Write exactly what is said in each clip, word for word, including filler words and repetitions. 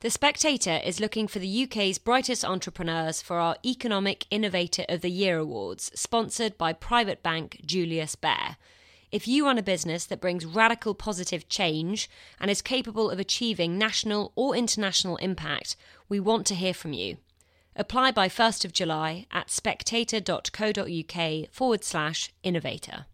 The Spectator is looking for the U K's brightest entrepreneurs for our Economic Innovator of the Year Awards, sponsored by private bank Julius Baer. If you run a business that brings radical positive change and is capable of achieving national or international impact, we want to hear from you. Apply by first of July at spectator.co.uk forward slash innovator.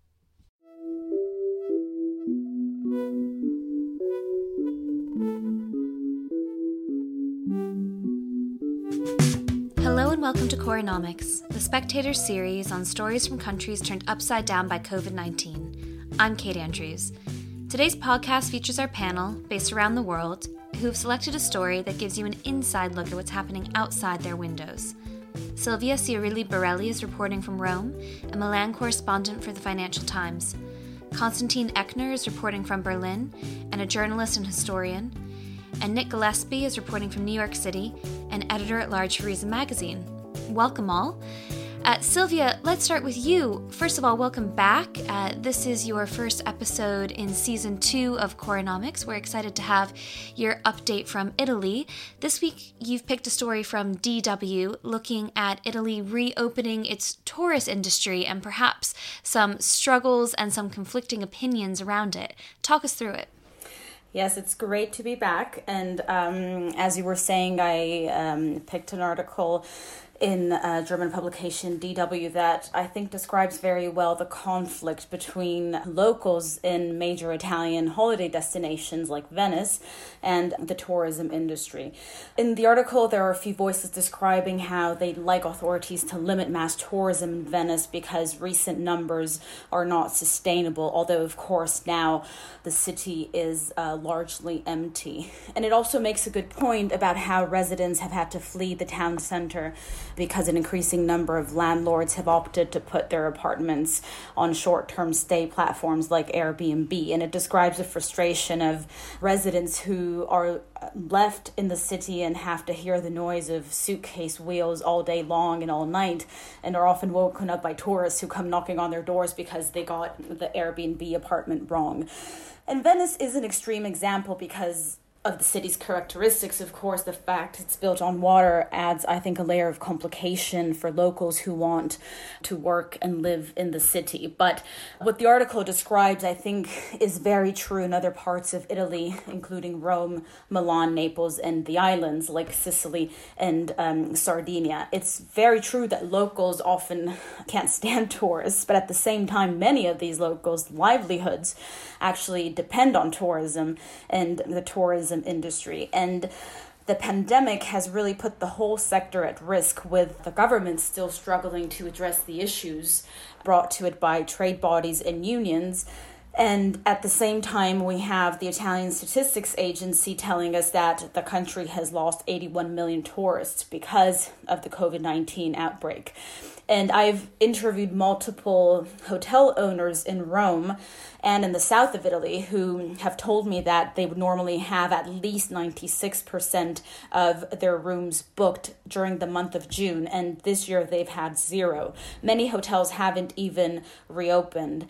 Hello and welcome to Coronomics, the Spectator series on stories from countries turned upside down by covid nineteen. I'm Kate Andrews. Today's podcast features our panel, based around the world, who've selected a story that gives you an inside look at what's happening outside their windows. Silvia Cirilli Borelli is reporting from Rome, a Milan correspondent for the Financial Times. Konstantin Eckner is reporting from Berlin, and a journalist and historian. And Nick Gillespie is reporting from New York City, an editor-at-large for Reason Magazine. Welcome all. Uh, Silvia, let's start with you. First of all, welcome back. Uh, this is your first episode in season two of Coronomics. We're excited to have your update from Italy. This week, you've picked a story from D W looking at Italy reopening its tourist industry and perhaps some struggles and some conflicting opinions around it. Talk us through it. Yes, it's great to be back. And um, as you were saying, I um, picked an article in a German publication, D W, that I think describes very well the conflict between locals in major Italian holiday destinations like Venice and the tourism industry. In the article, there are a few voices describing how they'd like authorities to limit mass tourism in Venice because recent numbers are not sustainable, although, of course, now the city is uh, largely empty. And it also makes a good point about how residents have had to flee the town center because an increasing number of landlords have opted to put their apartments on short-term stay platforms like Airbnb. And it describes the frustration of residents who are left in the city and have to hear the noise of suitcase wheels all day long and all night, and are often woken up by tourists who come knocking on their doors because they got the Airbnb apartment wrong. And Venice is an extreme example because of the city's characteristics. Of course, the fact it's built on water adds, I think, a layer of complication for locals who want to work and live in the city. But what the article describes, I think, is very true in other parts of Italy, including Rome, Milan, Naples, and the islands like Sicily and um, Sardinia. It's very true that locals often can't stand tourists, but at the same time, many of these locals' livelihoods actually depend on tourism and the tourism industry. And the pandemic has really put the whole sector at risk, with the government still struggling to address the issues brought to it by trade bodies and unions. And at the same time, we have the Italian Statistics Agency telling us that the country has lost eighty-one million tourists because of the covid nineteen outbreak. And I've interviewed multiple hotel owners in Rome and in the south of Italy who have told me that they would normally have at least ninety-six percent of their rooms booked during the month of June. And this year they've had zero. Many hotels haven't even reopened.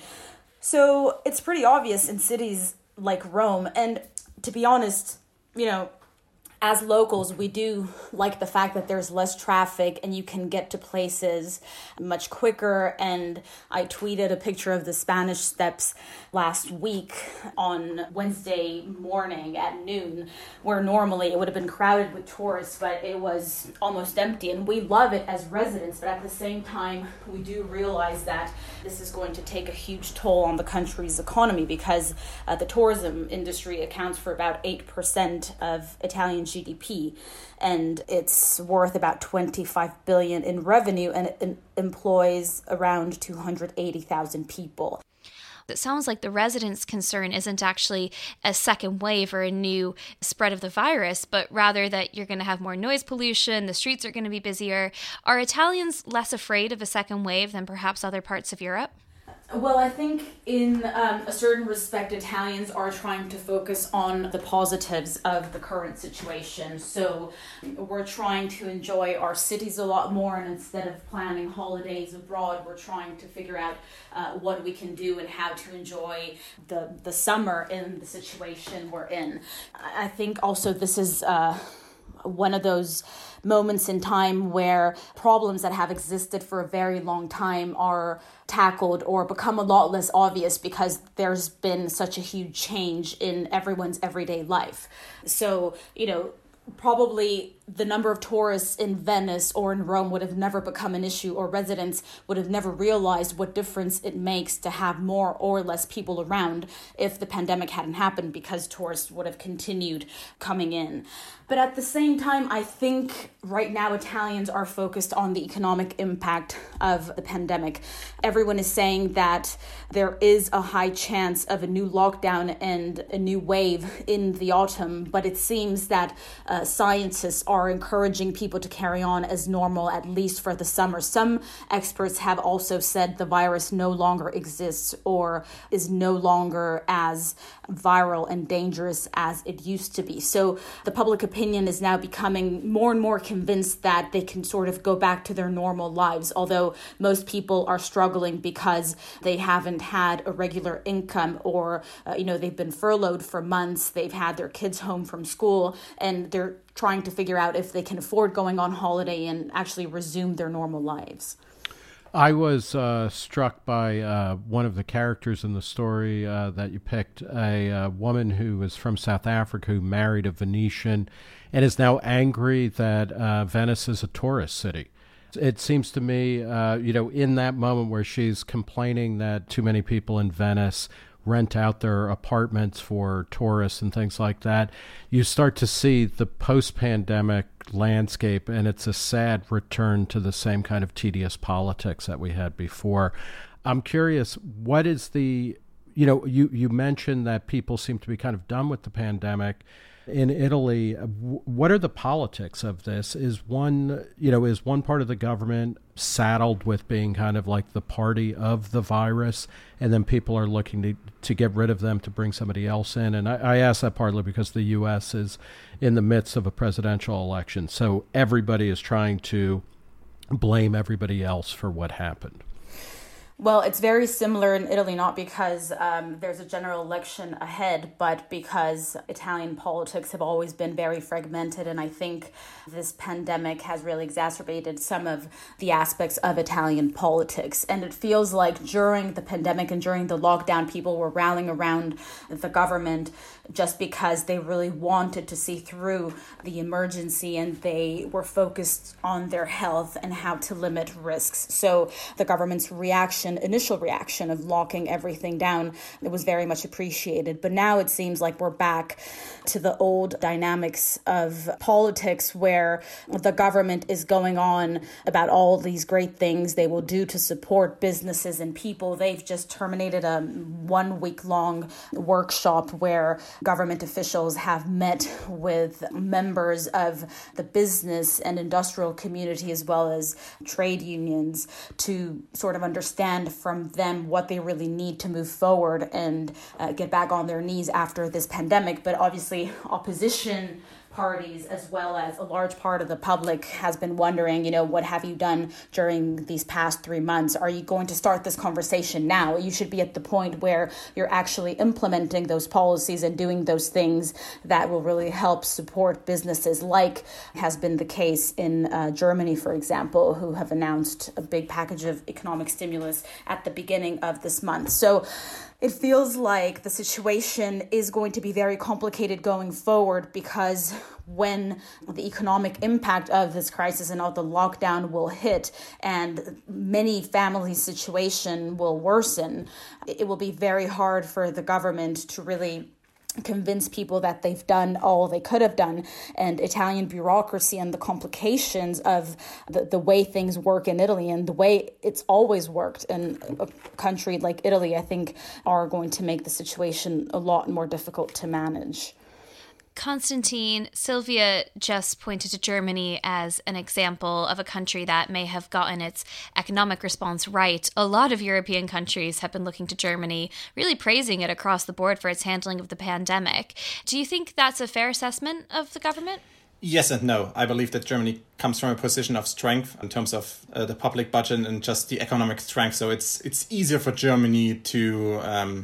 So it's pretty obvious in cities like Rome. And to be honest, you know, as locals, we do like the fact that there's less traffic and you can get to places much quicker. And I tweeted a picture of the Spanish Steps last week on Wednesday morning at noon, where normally it would have been crowded with tourists, but it was almost empty. And we love it as residents, but at the same time, we do realize that this is going to take a huge toll on the country's economy because uh, the tourism industry accounts for about eight percent of Italian G D P, and it's worth about twenty-five billion dollars in revenue, and it employs around two hundred eighty thousand people. It sounds like the residents' concern isn't actually a second wave or a new spread of the virus, but rather that you're going to have more noise pollution, the streets are going to be busier. Are Italians less afraid of a second wave than perhaps other parts of Europe? Well, I think in um, a certain respect, Italians are trying to focus on the positives of the current situation. So we're trying to enjoy our cities a lot more, and instead of planning holidays abroad, we're trying to figure out uh, what we can do and how to enjoy the, the summer in the situation we're in. I think also this is... Uh, one of those moments in time where problems that have existed for a very long time are tackled or become a lot less obvious because there's been such a huge change in everyone's everyday life. So, you know, probably the number of tourists in Venice or in Rome would have never become an issue, or residents would have never realized what difference it makes to have more or less people around if the pandemic hadn't happened, because tourists would have continued coming in. But at the same time, I think right now Italians are focused on the economic impact of the pandemic. Everyone is saying that there is a high chance of a new lockdown and a new wave in the autumn, but it seems that uh, scientists are encouraging people to carry on as normal, at least for the summer. Some experts have also said the virus no longer exists or is no longer as viral and dangerous as it used to be. So the public opinion is now becoming more and more convinced that they can sort of go back to their normal lives, although most people are struggling because they haven't had a regular income, or, uh, you know, they've been furloughed for months, they've had their kids home from school, and they're trying to figure out if they can afford going on holiday and actually resume their normal lives. I was uh, struck by uh, one of the characters in the story uh, that you picked, a uh, woman who was from South Africa who married a Venetian and is now angry that uh, Venice is a tourist city. It seems to me, uh, you know, in that moment where she's complaining that too many people in Venice rent out their apartments for tourists and things like that, you start to see the post-pandemic landscape, and it's a sad return to the same kind of tedious politics that we had before. I'm curious, what is the, you know, you, you mentioned that people seem to be kind of done with the pandemic. In Italy, what are the politics of this? Is one, you know, is one part of the government saddled with being kind of like the party of the virus, and then people are looking to, to get rid of them to bring somebody else in? And I, I ask that partly because the U S is in the midst of a presidential election, so everybody is trying to blame everybody else for what happened. Well, it's very similar in Italy, not because um, there's a general election ahead, but because Italian politics have always been very fragmented. And I think this pandemic has really exacerbated some of the aspects of Italian politics. And it feels like during the pandemic and during the lockdown, people were rallying around the government just because they really wanted to see through the emergency, and they were focused on their health and how to limit risks. So the government's reaction, initial reaction of locking everything down, it was very much appreciated. But now it seems like we're back to the old dynamics of politics, where the government is going on about all these great things they will do to support businesses and people. They've just terminated a one week long workshop where government officials have met with members of the business and industrial community as well as trade unions to sort of understand from them what they really need to move forward and uh, get back on their knees after this pandemic. But obviously opposition parties as well as a large part of the public has been wondering, you know, what have you done during these past three months? Are you going to start this conversation now? You should be at the point where you're actually implementing those policies and doing those things that will really help support businesses, like has been the case in uh, Germany, for example, who have announced a big package of economic stimulus at the beginning of this month. So it feels like the situation is going to be very complicated going forward, because when the economic impact of this crisis and of the lockdown will hit and many families' situation will worsen, it will be very hard for the government to really convince people that they've done all they could have done. And Italian bureaucracy and the complications of the, the way things work in Italy and the way it's always worked in a country like Italy, I think, are going to make the situation a lot more difficult to manage. Constantine, Sylvia just pointed to Germany as an example of a country that may have gotten its economic response right. A lot of European countries have been looking to Germany, really praising it across the board for its handling of the pandemic. Do you think that's a fair assessment of the government? Yes and no. I believe that Germany comes from a position of strength in terms of uh, the public budget and just the economic strength. So it's it's easier for Germany to um,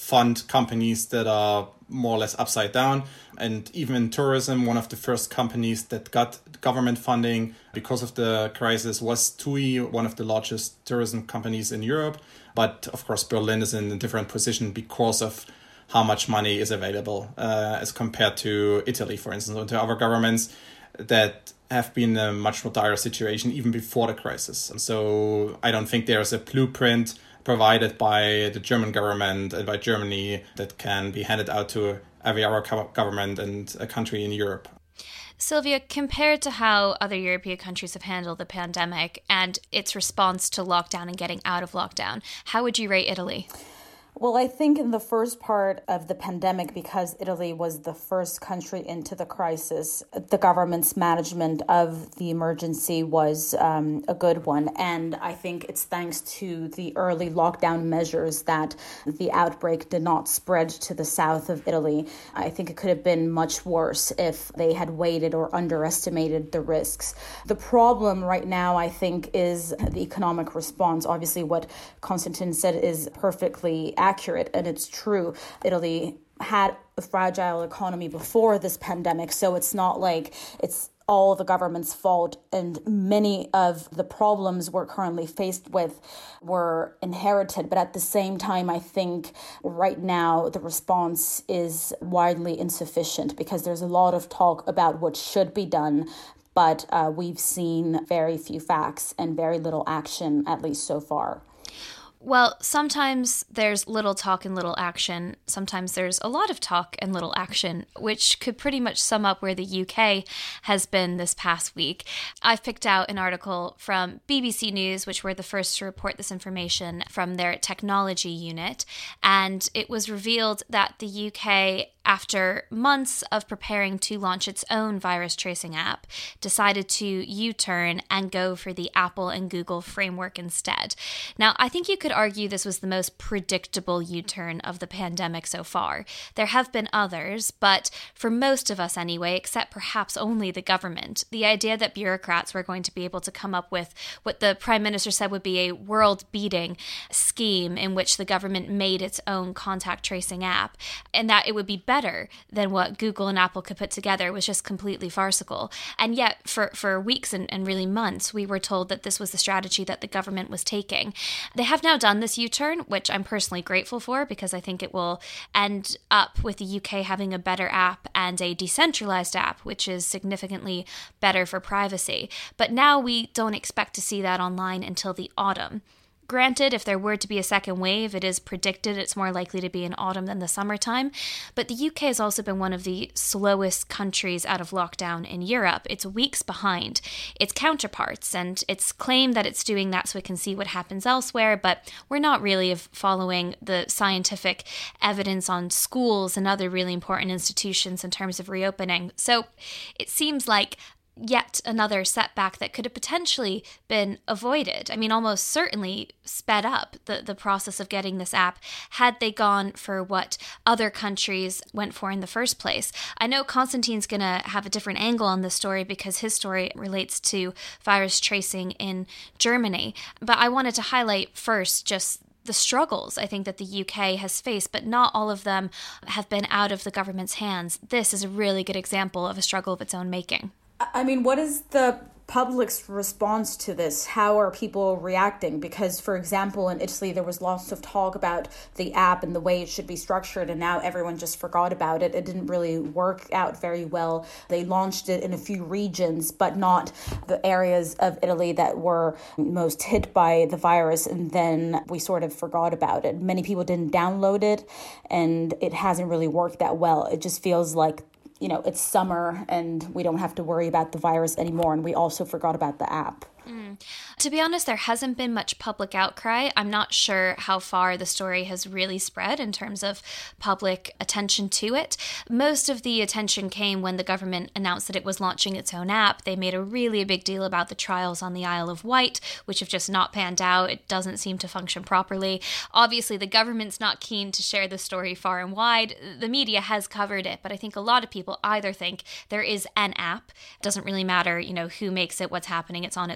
fund companies that are more or less upside down. And even in tourism, one of the first companies that got government funding because of the crisis was TUI, one of the largest tourism companies in Europe. But of course, Berlin is in a different position because of how much money is available uh, as compared to Italy, for instance, or to other governments that have been in a much more dire situation even before the crisis. So I don't think there's a blueprint provided by the German government and by Germany that can be handed out to every other government and a country in Europe. Sylvia, compared to how other European countries have handled the pandemic and its response to lockdown and getting out of lockdown, how would you rate Italy? Well, I think in the first part of the pandemic, because Italy was the first country into the crisis, the government's management of the emergency was um, a good one. And I think it's thanks to the early lockdown measures that the outbreak did not spread to the south of Italy. I think it could have been much worse if they had waited or underestimated the risks. The problem right now, I think, is the economic response. Obviously, what Konstantin said is perfectly accurate. accurate, and it's true. Italy had a fragile economy before this pandemic, so it's not like it's all the government's fault, and many of the problems we're currently faced with were inherited. But at the same time, I think right now the response is widely insufficient because there's a lot of talk about what should be done, but uh, we've seen very few facts and very little action, at least so far. Well, sometimes there's little talk and little action. Sometimes there's a lot of talk and little action, which could pretty much sum up where the U K has been this past week. I've picked out an article from B B C News, which were the first to report this information from their technology unit. And it was revealed that the U K, after months of preparing to launch its own virus tracing app, decided to U-turn and go for the Apple and Google framework instead. Now, I think you could argue this was the most predictable U-turn of the pandemic so far. There have been others, but for most of us anyway, except perhaps only the government, the idea that bureaucrats were going to be able to come up with what the Prime Minister said would be a world-beating scheme in which the government made its own contact tracing app, and that it would be better than what Google and Apple could put together was just completely farcical. And yet, for, for weeks and, and really months, we were told that this was the strategy that the government was taking. They have now done this U-turn, which I'm personally grateful for because I think it will end up with the U K having a better app and a decentralized app, which is significantly better for privacy. But now we don't expect to see that online until the autumn. Granted, if there were to be a second wave, it is predicted it's more likely to be in autumn than the summertime. But the U K has also been one of the slowest countries out of lockdown in Europe. It's weeks behind its counterparts, and it's claimed that it's doing that so it can see what happens elsewhere, but we're not really following the scientific evidence on schools and other really important institutions in terms of reopening. So it seems like yet another setback that could have potentially been avoided. I mean, almost certainly sped up the, the process of getting this app had they gone for what other countries went for in the first place. I know Konstantin's going to have a different angle on this story because his story relates to virus tracing in Germany. But I wanted to highlight first just the struggles I think that the U K has faced, but not all of them have been out of the government's hands. This is a really good example of a struggle of its own making. I mean, what is the public's response to this? How are people reacting? Because, for example, in Italy, there was lots of talk about the app and the way it should be structured, and now everyone just forgot about it. It didn't really work out very well. They launched it in a few regions, but not the areas of Italy that were most hit by the virus, and then we sort of forgot about it. Many people didn't download it, and it hasn't really worked that well. It just feels like, you know, it's summer and we don't have to worry about the virus anymore. And we also forgot about the app. Mm. To be honest, there hasn't been much public outcry. I'm not sure how far the story has really spread in terms of public attention to it. Most of the attention came when the government announced that it was launching its own app. They made a really big deal about the trials on the Isle of Wight, which have just not panned out. It doesn't seem to function properly. Obviously, the government's not keen to share the story far and wide. The media has covered it, but I think a lot of people either think there is an app. It doesn't really matter, you know, who makes it, what's happening, it's on its way.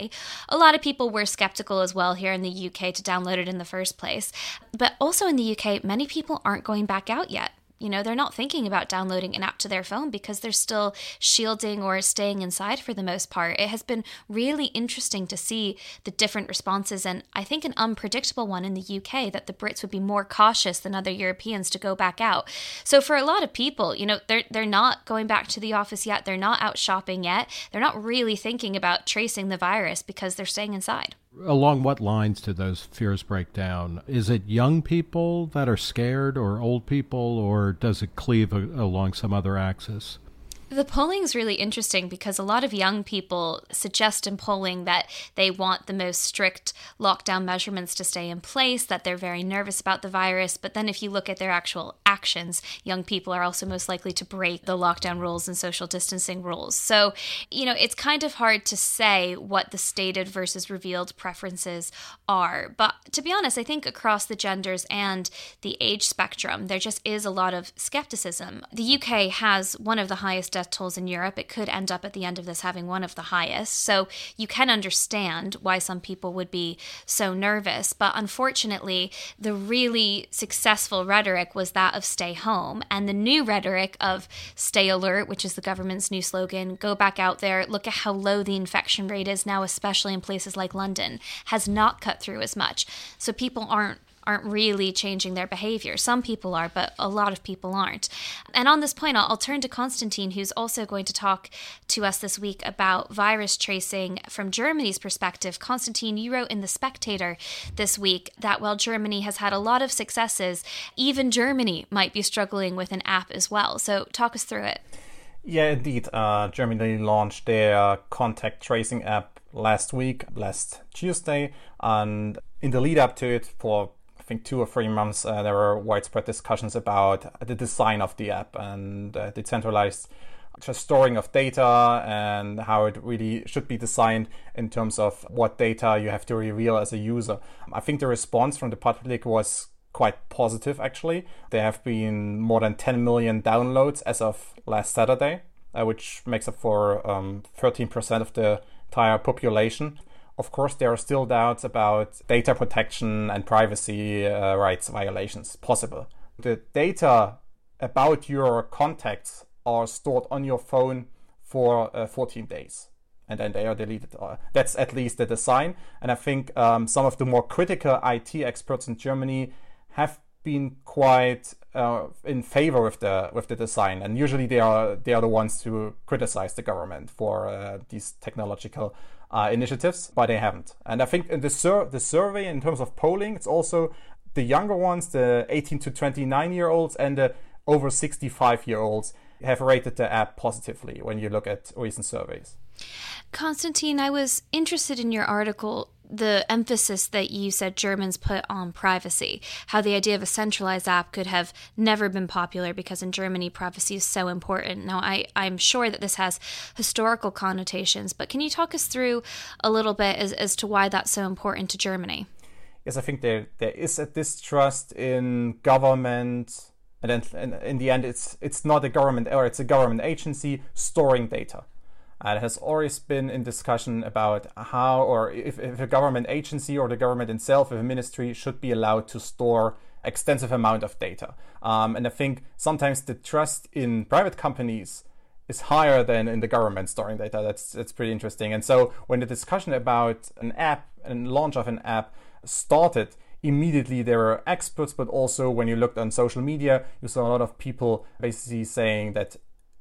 K. A lot of people were skeptical as well here in the U K to download it in the first place. But also in the U K, many people aren't going back out yet. You know, they're not thinking about downloading an app to their phone because they're still shielding or staying inside for the most part. It has been really interesting to see the different responses, and I think an unpredictable one in the U K that the Brits would be more cautious than other Europeans to go back out. So for a lot of people, you know, they're they're not going back to the office yet. They're not out shopping yet. They're not really thinking about tracing the virus because they're staying inside. Along what lines do those fears break down? Is it young people that are scared, or old people, or does it cleave a, along some other axis? The polling is really interesting because a lot of young people suggest in polling that they want the most strict lockdown measurements to stay in place, that they're very nervous about the virus. But then if you look at their actual actions, young people are also most likely to break the lockdown rules and social distancing rules. So, you know, it's kind of hard to say what the stated versus revealed preferences are. But to be honest, I think across the genders and the age spectrum, there just is a lot of skepticism. The U K has one of the highest death tolls in Europe. It could end up at the end of this having one of the highest. So you can understand why some people would be so nervous. But unfortunately, the really successful rhetoric was that of stay home. And the new rhetoric of stay alert, which is the government's new slogan, go back out there, look at how low the infection rate is now, especially in places like London, has not cut through as much. So people aren't aren't really changing their behavior. Some people are, but a lot of people aren't. And on this point, I'll, I'll turn to Konstantin, who's also going to talk to us this week about virus tracing from Germany's perspective. Konstantin, you wrote in The Spectator this week that while Germany has had a lot of successes, even Germany might be struggling with an app as well. So talk us through it. Yeah, indeed. Uh, Germany launched their contact tracing app last week, last Tuesday, and in the lead up to it for I think two or three months, uh, there were widespread discussions about the design of the app and uh, the centralized just storing of data and how it really should be designed in terms of what data you have to reveal as a user. I think the response from the public was quite positive, actually. There have been more than ten million downloads as of last Saturday, uh, which makes up for um, thirteen percent of the entire population. Of course, there are still doubts about data protection and privacy uh, rights violations possible. The data about your contacts are stored on your phone for uh, fourteen days, and then they are deleted. That's at least the design. And I think um, some of the more critical I T experts in Germany have been quite uh, in favor with the with the design. And usually they are they are the ones who criticize the government for uh, these technological Uh, initiatives, but they haven't. And I think in the sur- the survey, in terms of polling, it's also the younger ones, the eighteen to twenty-nine year olds and the over sixty-five year olds have rated the app positively when you look at recent surveys. Konstantin, I was interested in your article, the emphasis that you said Germans put on privacy, how the idea of a centralized app could have never been popular because in Germany, privacy is so important. Now, I, I'm sure that this has historical connotations, but can you talk us through a little bit as, as to why that's so important to Germany? Yes, I think there there is a distrust in government, and then in the end, it's it's not a government, or it's a government agency storing data. And it has always been in discussion about how, or if, if a government agency or the government itself, if a ministry should be allowed to store extensive amount of data. Um, and I think sometimes the trust in private companies is higher than in the government storing data. That's that's pretty interesting. And so when the discussion about an app and launch of an app started, immediately there were experts, but also when you looked on social media, you saw a lot of people basically saying that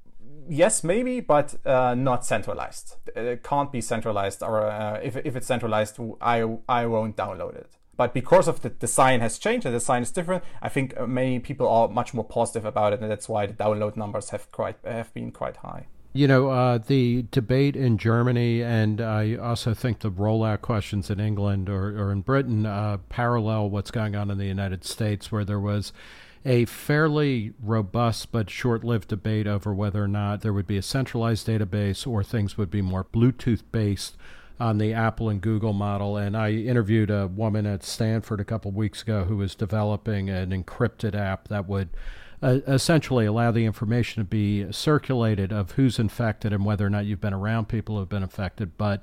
yes, maybe, but uh, not centralized. It can't be centralized, or uh, if if it's centralized, I I won't download it. But because of the design has changed, the design is different, I think many people are much more positive about it, and that's why the download numbers have quite have been quite high. You know, uh, the debate in Germany, and I also think the rollout questions in England or, or in Britain uh, parallel what's going on in the United States, where there was a fairly robust but short-lived debate over whether or not there would be a centralized database or things would be more Bluetooth-based on the Apple and Google model. And I interviewed a woman at Stanford a couple of weeks ago who was developing an encrypted app that would uh, essentially allow the information to be circulated of who's infected and whether or not you've been around people who have been infected, but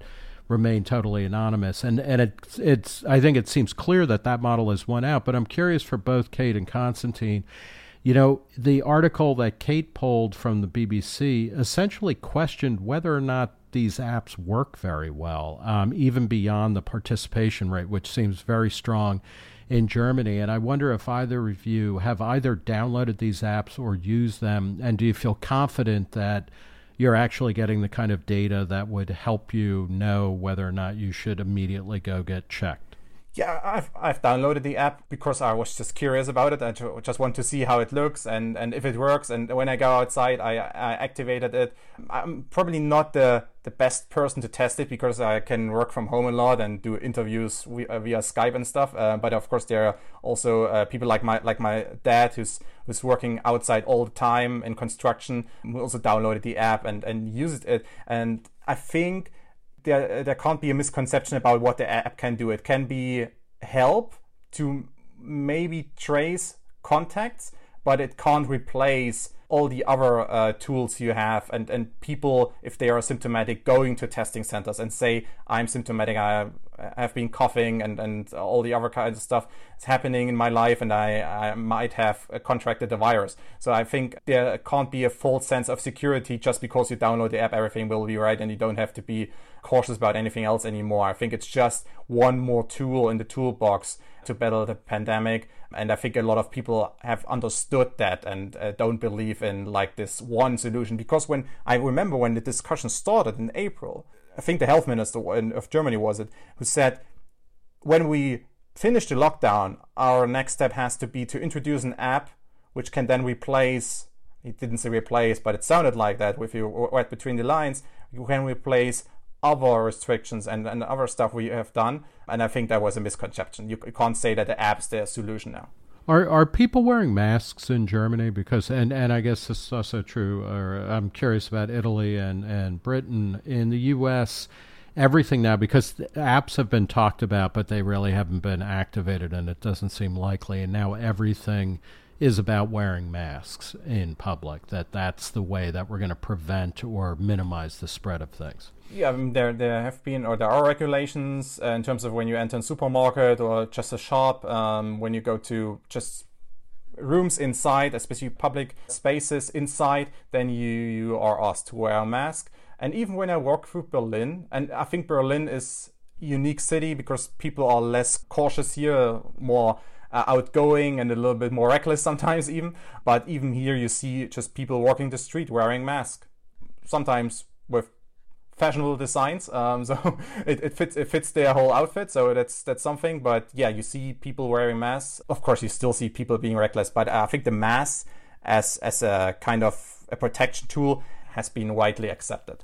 remain totally anonymous. And and it, it's I think it seems clear that that model has won out. But I'm curious for both Kate and Konstantin. You know, the article that Kate pulled from the B B C essentially questioned whether or not these apps work very well, um, even beyond the participation rate, which seems very strong in Germany. And I wonder if either of you have either downloaded these apps or used them, and do you feel confident that you're actually getting the kind of data that would help you know whether or not you should immediately go get checked? Yeah, I've I've downloaded the app because I was just curious about it. I just want to see how it looks and, and if it works. And when I go outside, I, I activated it. I'm probably not the, the best person to test it because I can work from home a lot and do interviews via, via Skype and stuff. Uh, but of course, there are also uh, people like my like my dad who's who's working outside all the time in construction, who also downloaded the app and, and used it. And I think There, there can't be a misconception about what the app can do. It can be help to maybe trace contacts, but it can't replace all the other uh, tools you have. And, and people, if they are symptomatic, going to testing centers and say, I'm symptomatic, I have been coughing and, and all the other kinds of stuff is happening in my life, and I, I might have contracted the virus. So I think there can't be a false sense of security just because you download the app, everything will be right, and you don't have to be cautious about anything else anymore. I think it's just one more tool in the toolbox to battle the pandemic. And I think a lot of people have understood that and uh, don't believe in like this one solution. Because when I remember when the discussion started in April, I think the health minister of Germany was it, who said, when we finish the lockdown, our next step has to be to introduce an app which can then replace, he didn't say replace, but it sounded like that if you read between the lines, you can replace other restrictions and, and other stuff we have done. And I think that was a misconception. You, you can't say that the app's the solution now. Are are people wearing masks in Germany? Because and, and I guess this is also true, or I'm curious about Italy and, and Britain. In the U S, everything now, because the apps have been talked about, but they really haven't been activated, and it doesn't seem likely. And now everything is about wearing masks in public, that that's the way that we're going to prevent or minimize the spread of things. Yeah, I mean, there there have been, or there are regulations uh, in terms of when you enter a supermarket or just a shop, um, when you go to just rooms inside, especially public spaces inside, then you, you are asked to wear a mask. And even when I walk through Berlin, and I think Berlin is a unique city because people are less cautious here, more uh, outgoing and a little bit more reckless sometimes even. But even here you see just people walking the street wearing masks, sometimes with fashionable designs, um, so it, it fits it fits their whole outfit, so that's that's something. But yeah, you see people wearing masks. Of course, you still see people being reckless, but I think the mask as as a kind of a protection tool has been widely accepted.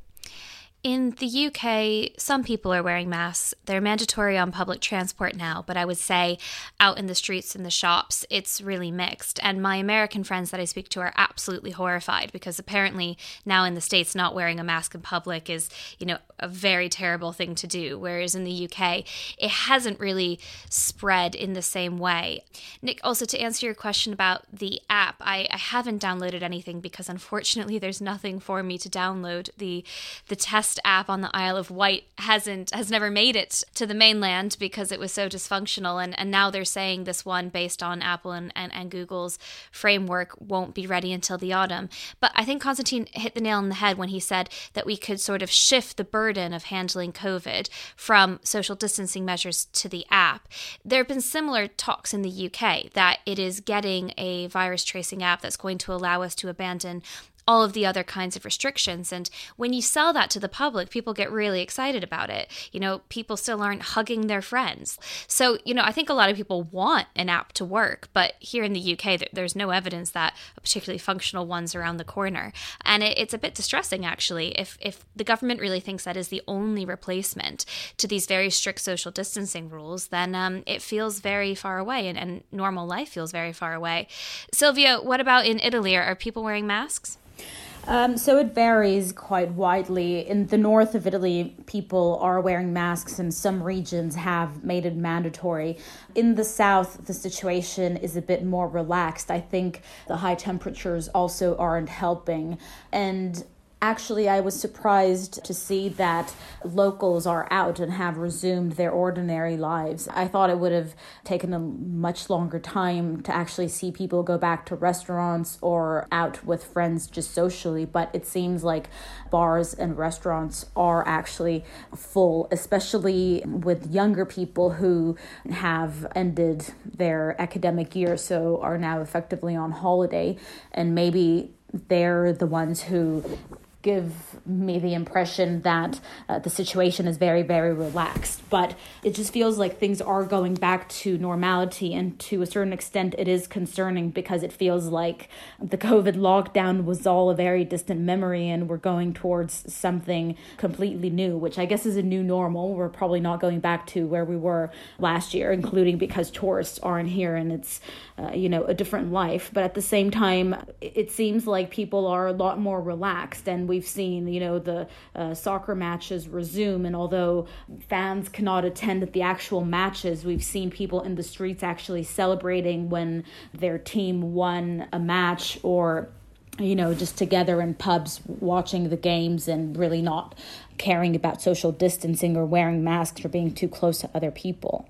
In the U K, some people are wearing masks. They're mandatory on public transport now, but I would say out in the streets and the shops, it's really mixed. And my American friends that I speak to are absolutely horrified because apparently now in the States, not wearing a mask in public is, you know, a very terrible thing to do. Whereas in the U K, it hasn't really spread in the same way. Nick, also to answer your question about the app, I, I haven't downloaded anything because unfortunately there's nothing for me to download. The the test app on the Isle of Wight hasn't has never made it to the mainland because it was so dysfunctional, and, and now they're saying this one based on Apple and, and, and Google's framework won't be ready until the autumn. But I think Konstantin hit the nail on the head when he said that we could sort of shift the burden of handling COVID from social distancing measures to the app. There have been similar talks in the U K that it is getting a virus tracing app that's going to allow us to abandon all of the other kinds of restrictions. And when you sell that to the public, people get really excited about it. You know, people still aren't hugging their friends. So, you know, I think a lot of people want an app to work, but here in the U K, there's no evidence that a particularly functional one's around the corner. And it, it's a bit distressing, actually. If if the government really thinks that is the only replacement to these very strict social distancing rules, then um, it feels very far away, and, and normal life feels very far away. Sylvia, what about in Italy? Are, are people wearing masks? Um, so it varies quite widely. In the north of Italy, people are wearing masks, and some regions have made it mandatory. In the south, the situation is a bit more relaxed. I think the high temperatures also aren't helping. And Actually, I was surprised to see that locals are out and have resumed their ordinary lives. I thought it would have taken a much longer time to actually see people go back to restaurants or out with friends just socially, but it seems like bars and restaurants are actually full, especially with younger people who have ended their academic year, so are now effectively on holiday, and maybe they're the ones who give me the impression that uh, the situation is very, very relaxed. But it just feels like things are going back to normality, and to a certain extent it is concerning because it feels like the COVID lockdown was all a very distant memory and we're going towards something completely new, which I guess is a new normal. We're probably not going back to where we were last year, including because tourists aren't here and it's, uh, you know, a different life. But at the same time, it seems like people are a lot more relaxed, and we've seen, you know, the uh, soccer matches resume, and although fans cannot attend the actual matches, we've seen people in the streets actually celebrating when their team won a match, or, you know, just together in pubs watching the games and really not caring about social distancing or wearing masks or being too close to other people.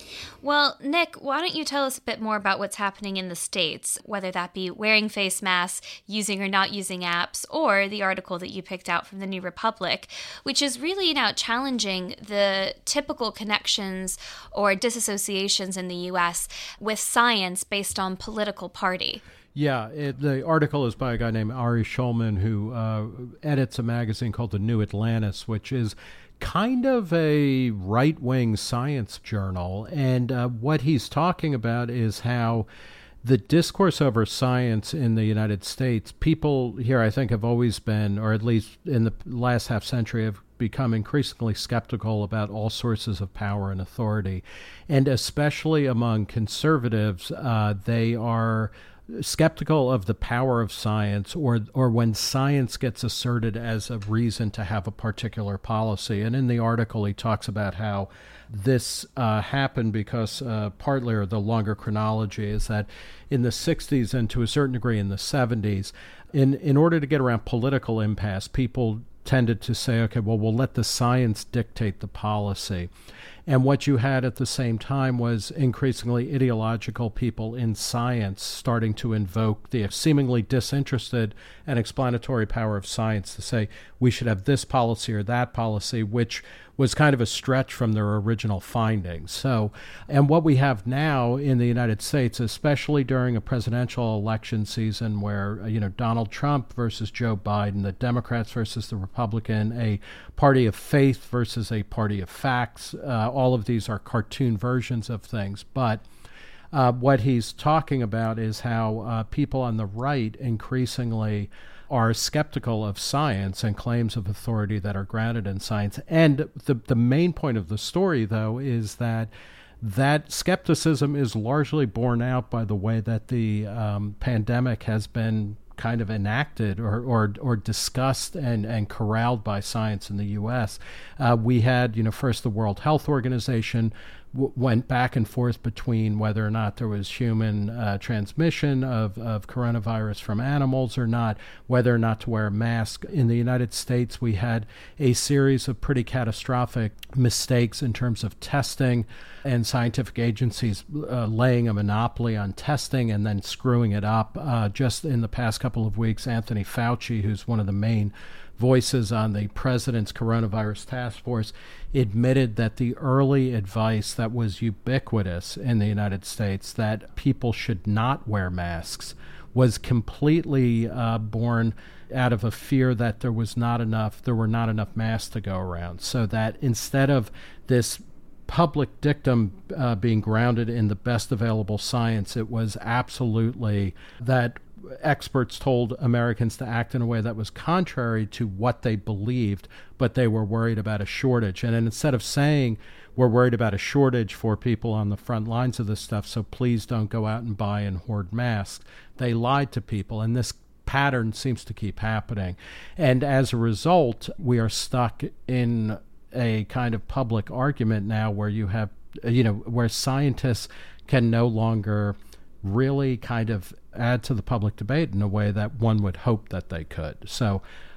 Well, Nick, why don't you tell us a bit more about what's happening in the States, whether that be wearing face masks, using or not using apps, or the article that you picked out from the New Republic, which is really now challenging the typical connections or disassociations in the U S with science based on political party. Yeah, it, the article is by a guy named Ari Schulman, who uh, edits a magazine called The New Atlantis, which is kind of a right-wing science journal. And uh, what he's talking about is how the discourse over science in the United States, people here, I think, have always been, or at least in the last half century, have become increasingly skeptical about all sources of power and authority. And especially among conservatives, uh, they are skeptical of the power of science, or or when science gets asserted as a reason to have a particular policy. And in the article, he talks about how this uh, happened because uh, partly, or the longer chronology, is that in the sixties and to a certain degree in the seventies, in, in order to get around political impasse, people tended to say, okay, well, we'll let the science dictate the policy. And what you had at the same time was increasingly ideological people in science starting to invoke the seemingly disinterested and explanatory power of science to say we should have this policy or that policy, which was kind of a stretch from their original findings. So, and what we have now in the United States, especially during a presidential election season where, you know, Donald Trump versus Joe Biden, the Democrats versus the Republican, a party of faith versus a party of facts, uh, all of these are cartoon versions of things. But uh, what he's talking about is how uh, people on the right increasingly are skeptical of science and claims of authority that are grounded in science. And the the main point of the story, though, is that that skepticism is largely borne out by the way that the um, pandemic has been kind of enacted or or, or discussed and, and corralled by science in the U S. Uh, we had, you know, first the World Health Organization w- went back and forth between whether or not there was human uh, transmission of, of coronavirus from animals or not, whether or not to wear a mask. In the United States, we had a series of pretty catastrophic mistakes in terms of testing and scientific agencies uh, laying a monopoly on testing and then screwing it up. Uh, just in the past couple of weeks, Anthony Fauci, who's one of the main voices on the president's coronavirus task force, admitted that the early advice that was ubiquitous in the United States that people should not wear masks was completely uh, born out of a fear that there was not enough, there were not enough masks to go around. So that instead of this public dictum uh, being grounded in the best available science, it was absolutely that experts told Americans to act in a way that was contrary to what they believed, but they were worried about a shortage. And instead of saying, we're worried about a shortage for people on the front lines of this stuff, so please don't go out and buy and hoard masks, they lied to people. And this pattern seems to keep happening. And as a result, we are stuck in a kind of public argument now where you have, you know, where scientists can no longer really kind of add to the public debate in a way that one would hope that they could. So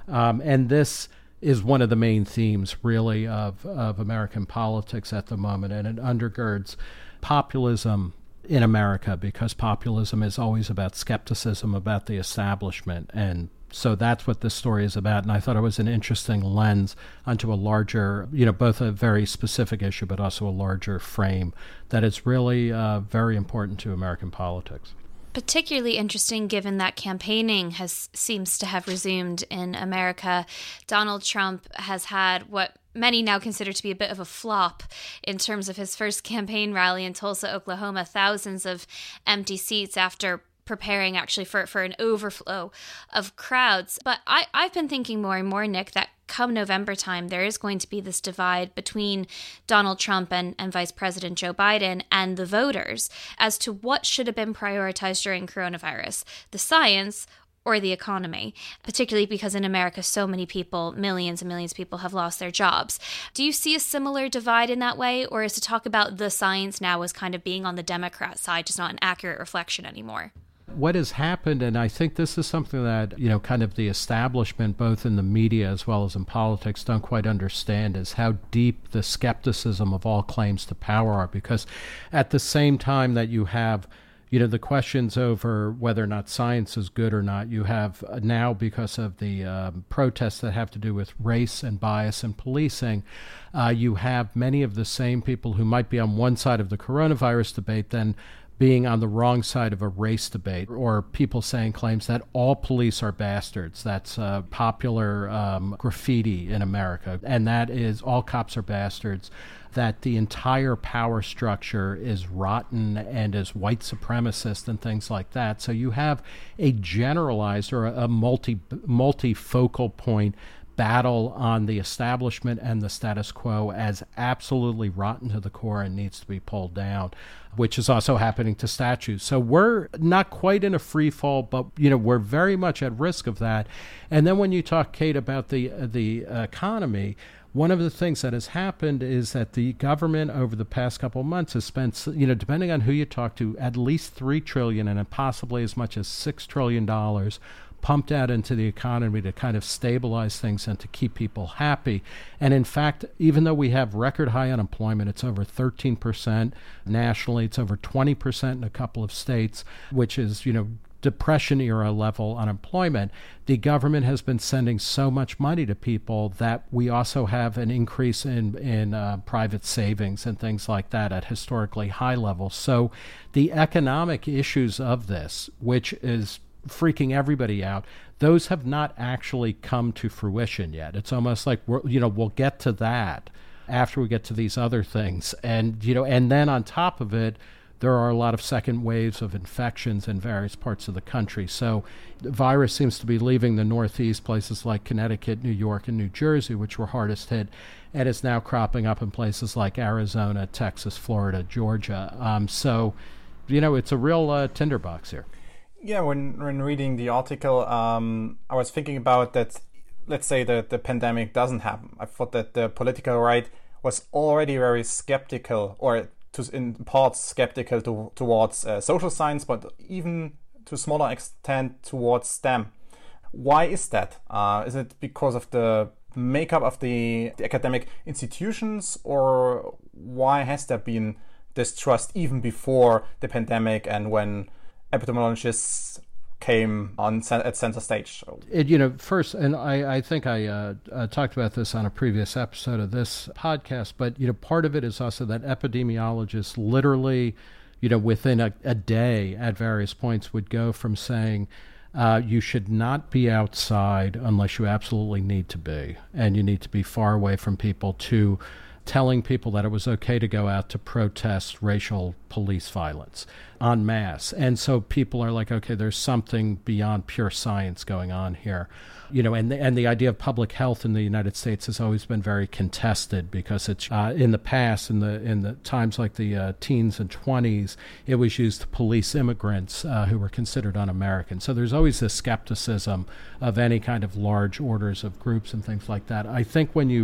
Um, and this is one of the main themes, really, of, of American politics at the moment, and it undergirds populism in America, because populism is always about skepticism about the establishment. And so that's what this story is about. And I thought it was an interesting lens onto a larger, you know, both a very specific issue, but also a larger frame that is really uh, very important to American politics. Particularly interesting given that campaigning has seems to have resumed in America. Donald Trump has had what many now consider to be a bit of a flop in terms of his first campaign rally in Tulsa, Oklahoma. Thousands of empty seats after preparing actually for, for an overflow of crowds. But I, I've been thinking more and more, Nick, that come November time, there is going to be this divide between Donald Trump and, and Vice President Joe Biden and the voters as to what should have been prioritized during coronavirus, the science or the economy, particularly because in America, so many people, millions and millions of people have lost their jobs. Do you see a similar divide in that way, or is to talk about the science now as kind of being on the Democrat side just not an accurate reflection anymore? What has happened, and I think this is something that, you know, kind of the establishment, both in the media as well as in politics, don't quite understand, is how deep the skepticism of all claims to power are. Because at the same time that you have, you know, the questions over whether or not science is good or not, you have now, because of the um, protests that have to do with race and bias and policing, uh, you have many of the same people who might be on one side of the coronavirus debate then being on the wrong side of a race debate, or people saying claims that all police are bastards. That's uh, popular um, graffiti in America, and that is all cops are bastards, that the entire power structure is rotten and is white supremacist and things like that. So you have a generalized or a, a multi multifocal point battle on the establishment and the status quo as absolutely rotten to the core and needs to be pulled down, which is also happening to statues. So we're not quite in a free fall, but you know we're very much at risk of that. And then when you talk, Kate, about the uh, the economy, one of the things that has happened is that the government over the past couple of months has spent, you know, depending on who you talk to, at least three trillion dollars and possibly as much as six trillion dollars pumped out into the economy to kind of stabilize things and to keep people happy. And in fact, even though we have record high unemployment, it's over thirteen percent nationally, it's over twenty percent in a couple of states, which is, you know, Depression era level unemployment, the government has been sending so much money to people that we also have an increase in, in uh, private savings and things like that at historically high levels. So the economic issues of this, which is freaking everybody out, those have not actually come to fruition yet. It's almost like, we're, you know, we'll get to that after we get to these other things. And, you know, and then on top of it, there are a lot of second waves of infections in various parts of the country. So the virus seems to be leaving the Northeast, places like Connecticut, New York, and New Jersey, which were hardest hit, and it's now cropping up in places like Arizona, Texas, Florida, Georgia. Um, so, you know, it's a real uh, tinderbox here. Yeah, when when reading the article, um, I was thinking about that. Let's say that the pandemic doesn't happen. I thought that the political right was already very skeptical, or to, in parts skeptical to, towards uh, social science, but even to a smaller extent towards STEM. Why is that? Uh, is it because of the makeup of the, the academic institutions, or why has there been distrust even before the pandemic and when epidemiologists came on at center stage? It, you know, first, and I, I think I uh, uh, talked about this on a previous episode of this podcast, but, you know, part of it is also that epidemiologists literally, you know, within a, a day at various points would go from saying, uh, you should not be outside unless you absolutely need to be, and you need to be far away from people, to telling people that it was okay to go out to protest racial police violence en masse. And so people are like, okay, there's something beyond pure science going on here. You know, and the, and the idea of public health in the United States has always been very contested, because it's uh, in the past, in the in the times like the uh, teens and twenties, it was used to police immigrants uh, who were considered un-American. So there's always this skepticism of any kind of large orders of groups and things like that. I think when you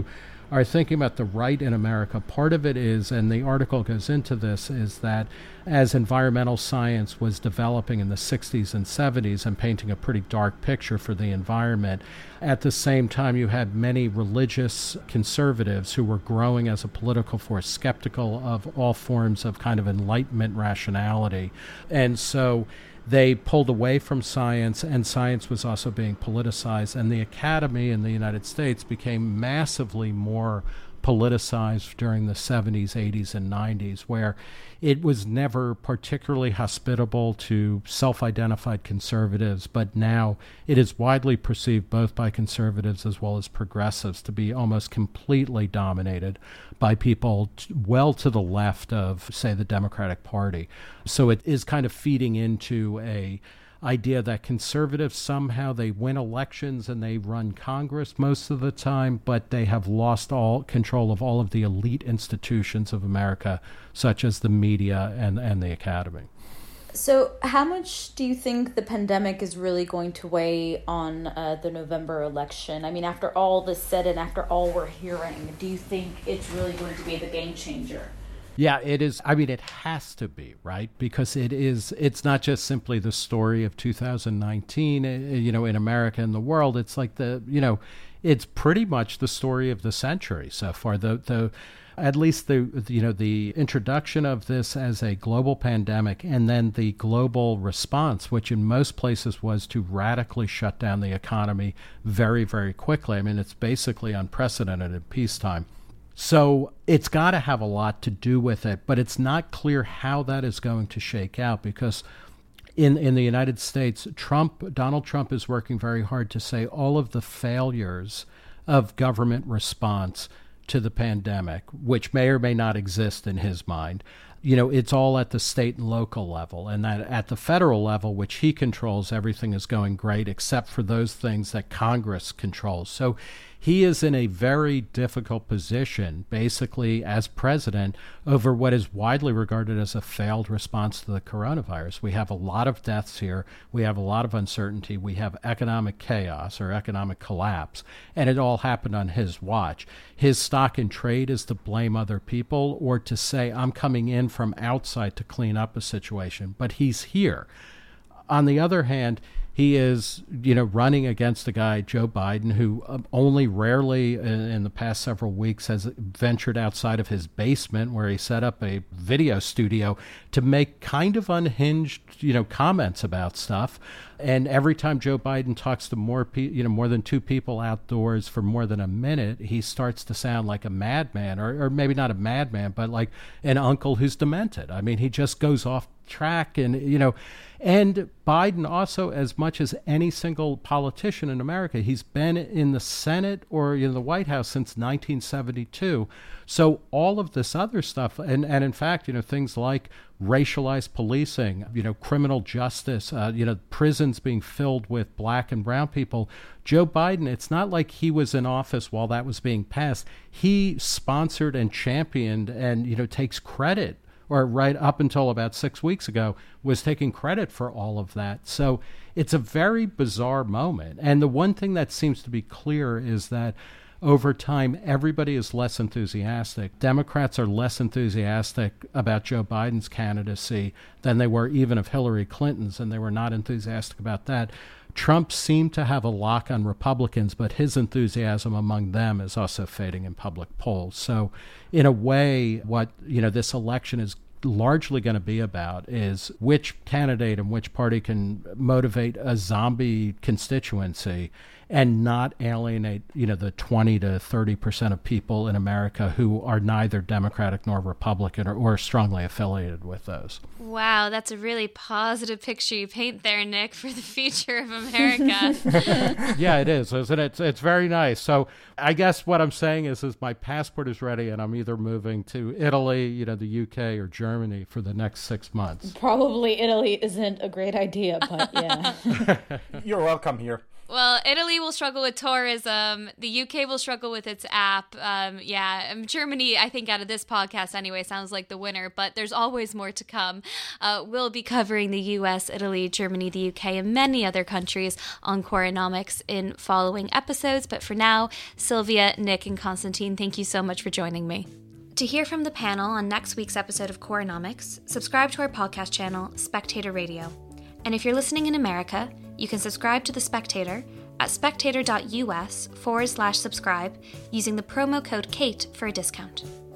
are thinking about the right in America. Part of it is, and the article goes into this, is that as environmental science was developing in the sixties and seventies and painting a pretty dark picture for the environment, at the same time you had many religious conservatives who were growing as a political force, skeptical of all forms of kind of Enlightenment rationality. And so they pulled away from science, and science was also being politicized. And the academy in the United States became massively more politicized during the seventies, eighties, and nineties, where it was never particularly hospitable to self-identified conservatives, but now it is widely perceived both by conservatives as well as progressives to be almost completely dominated by people t- well to the left of, say, the Democratic Party. So it is kind of feeding into a idea that conservatives somehow they win elections and they run Congress most of the time, but they have lost all control of all of the elite institutions of America, such as the media and, and the academy. So how much do you think the pandemic is really going to weigh on uh, the November election? I mean, after all this said and after all we're hearing, do you think it's really going to be the game changer? Yeah, it is. I mean, it has to be, right? Because it is, it's not just simply the story of two thousand nineteen, you know, in America and the world. It's like the, you know, it's pretty much the story of the century so far. The, the, at least the, you know, the introduction of this as a global pandemic and then the global response, which in most places was to radically shut down the economy very, very quickly. I mean, it's basically unprecedented in peacetime. So it's got to have a lot to do with it, but it's not clear how that is going to shake out because in, in the United States, Trump, Donald Trump is working very hard to say all of the failures of government response to the pandemic, which may or may not exist in his mind. You know, it's all at the state and local level, and that at the federal level, which he controls, everything is going great except for those things that Congress controls. So he is in a very difficult position, basically, as president, over what is widely regarded as a failed response to the coronavirus. We have a lot of deaths here. We have a lot of uncertainty. We have economic chaos or economic collapse, and it all happened on his watch. His stock in trade is to blame other people or to say, I'm coming in from outside to clean up a situation, but he's here. On the other hand, he is, you know, running against a guy, Joe Biden, who um, only rarely in, in the past several weeks has ventured outside of his basement where he set up a video studio to make kind of unhinged, you know, comments about stuff. And every time Joe Biden talks to more, pe- you know, more than two people outdoors for more than a minute, he starts to sound like a madman, or, or maybe not a madman, but like an uncle who's demented. I mean, he just goes off track, and you know, and Biden also, as much as any single politician in America, he's been in the Senate or in the White House since nineteen seventy-two. So all of this other stuff, and, and in fact, you know, things like racialized policing, you know, criminal justice, uh, you know, prisons being filled with black and brown people. Joe Biden, it's not like he was in office while that was being passed. He sponsored and championed and, you know, takes credit, or right up until about six weeks ago, was taking credit for all of that. So it's a very bizarre moment. And the one thing that seems to be clear is that over time, everybody is less enthusiastic. Democrats are less enthusiastic about Joe Biden's candidacy than they were even of Hillary Clinton's, and they were not enthusiastic about that. Trump seemed to have a lock on Republicans, but his enthusiasm among them is also fading in public polls. So in a way, what, you know, this election is largely going to be about is which candidate and which party can motivate a zombie constituency and not alienate, you know, the twenty to thirty percent of people in America who are neither Democratic nor Republican or, or strongly affiliated with those. Wow, that's a really positive picture you paint there, Nick, for the future of America. Yeah, it is, isn't it? It's, it's very nice. So I guess what I'm saying is, is my passport is ready and I'm either moving to Italy, you know, the U K or Germany for the next six months. Probably Italy isn't a great idea, but yeah. You're welcome here. Well, Italy will struggle with tourism. The U K will struggle with its app. Um, yeah, um, Germany, I think out of this podcast anyway, sounds like the winner, but there's always more to come. Uh, we'll be covering the U S, Italy, Germany, the U K, and many other countries on Coreonomics in following episodes. But for now, Sylvia, Nick, and Constantine, thank you so much for joining me. To hear from the panel on next week's episode of Coreonomics, subscribe to our podcast channel, Spectator Radio. And if you're listening in America, you can subscribe to The Spectator at spectator.us forward slash subscribe using the promo code KATE for a discount.